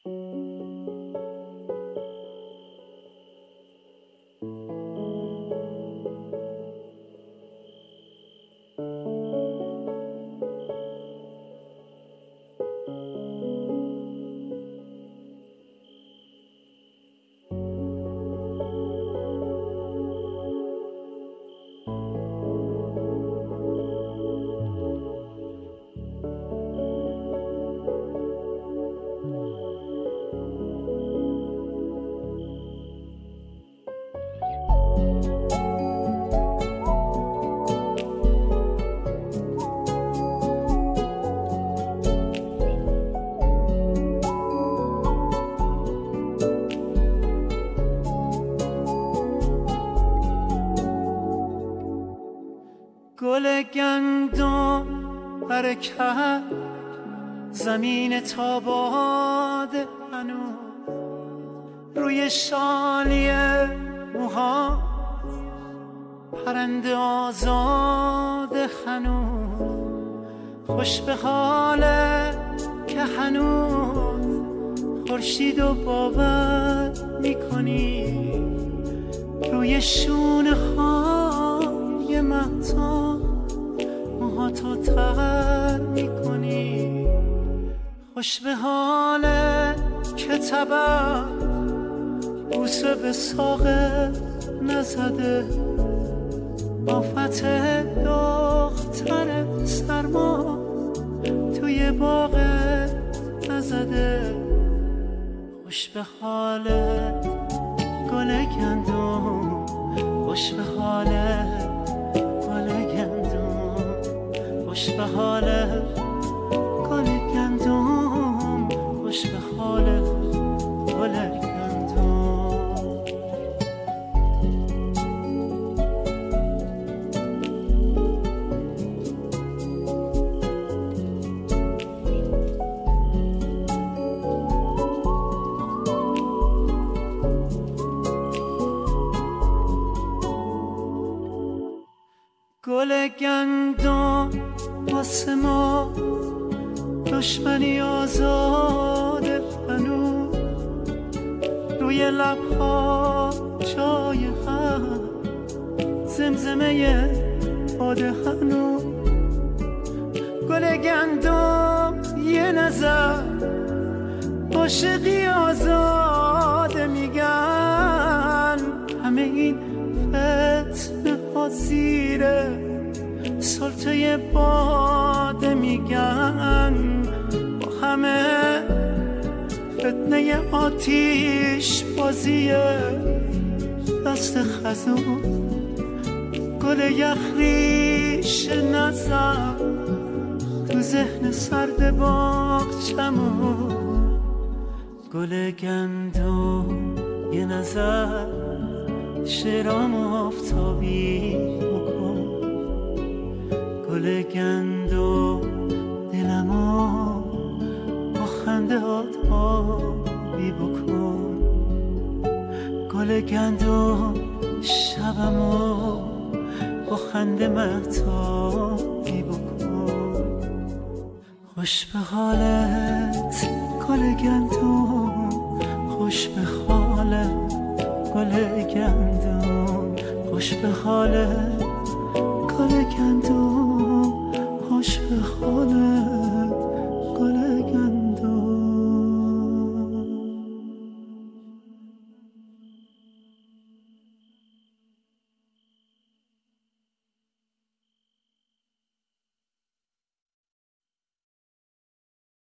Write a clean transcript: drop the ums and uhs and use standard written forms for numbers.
گل گندم حرکت زمین تاباد هنوز روی شالی موها پرنده آزاد هنوز خوش به حاله که هنوز خورشید و باور میکنی روی شونه های مهتاب موهاتو تر میکنی خوش به حاله که طبع بوسه به ساقه نزده آفت دختر سرما توی باغ نزده خوش به حالت گل گندم خوش به حالت گل گندم خوش به حالت گل گندم خوش به حالت گل گندم گل گندم واسه ما دشمنی آزاده هنوز روی لبها جای هم زمزمه باده هنوز گل گندم یه نظر عاشقی آزاده میگن همه این فتنه ها زیره سلطه باده میگن با همه فتنه آتیش بازیه دست خزون گل یخریش نزن تو ذهن سرد باغچمون گل گندم یه نظر شرام آفتابی بکن گل گندم دلمو با خنده آبی بکن گل گندم شبمو با خنده مهتابی بکن خوش به حالت گل گندم خوش به حالت گل گندم خوش به حالت گل گندم